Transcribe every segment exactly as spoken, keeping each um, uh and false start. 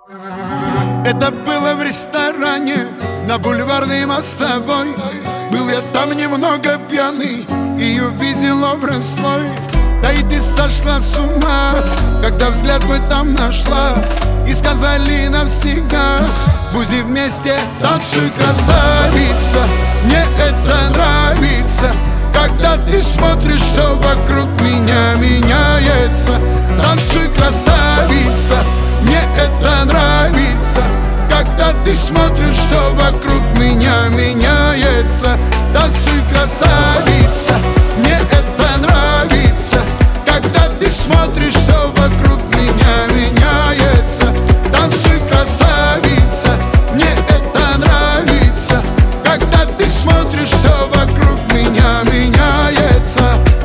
Это было в ресторане на Бульварной Мостовой. Был я там немного пьяный и увидел образ твой. Да и ты сошла с ума, когда взгляд мой там нашла. И сказали навсегда: будем вместе, танцуй, красавица. Мне это нравится, когда ты смотришь, все вокруг меня меняется. Танцуй, красавица. Мне это нравится, когда ты смотришь, все вокруг меня меняется. Танцуй, красавица. Мне это нравится, когда ты смотришь, все вокруг меня меняется. Танцуй, красавица. Мне это нравится, когда ты смотришь, все вокруг меня меняется.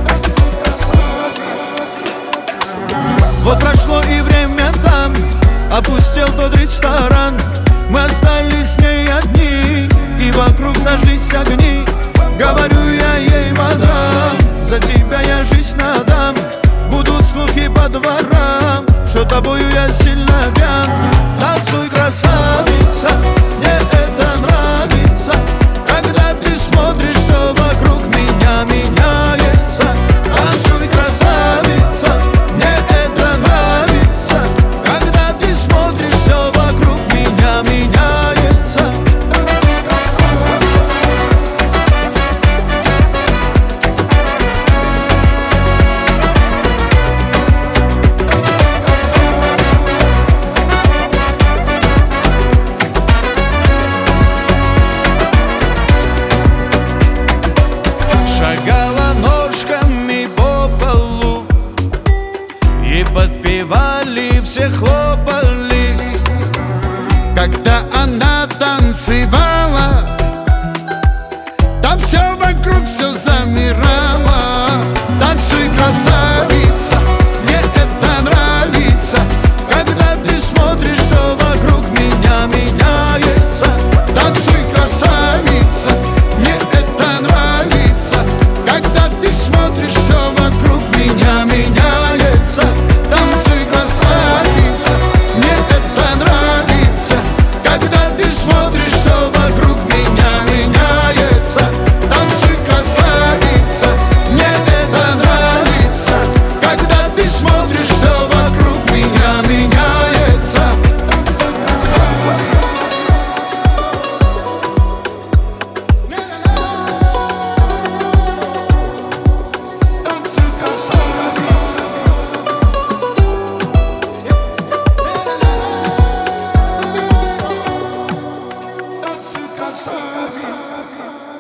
Вот прошло и время там, опустел тот ресторан. Мы остались с ней одни, и вокруг зажглись огни. Говорю я ей: мадам, за тебя я жизнь отдам. Будут слухи по дворам, что тобою я сильно пьян. Танцуй, красавица. Мне это нравится, когда ты смотришь, все вокруг меня меняется. Танцуй, красавица. Мне это нравится, когда ты смотришь, все вокруг меня меняется. Шагала ножками по полу, и подпевали, все хлопали. Когда она танцевала, там все вокруг, все замирало. Танцуй, красавица. Мне это нравится, когда ты смотришь, все вокруг меня меняется. Танцуй, красавица. Мне это нравится, когда ты смотришь, все вокруг меня меняется. Танцуй, красавица. Мне это нравится, когда ты смотришь, все вокруг меня меняется. Танцуй, красавица. Мне это нравится, когда ты смотришь, все вокруг меня меняется. Танцуй, красавица.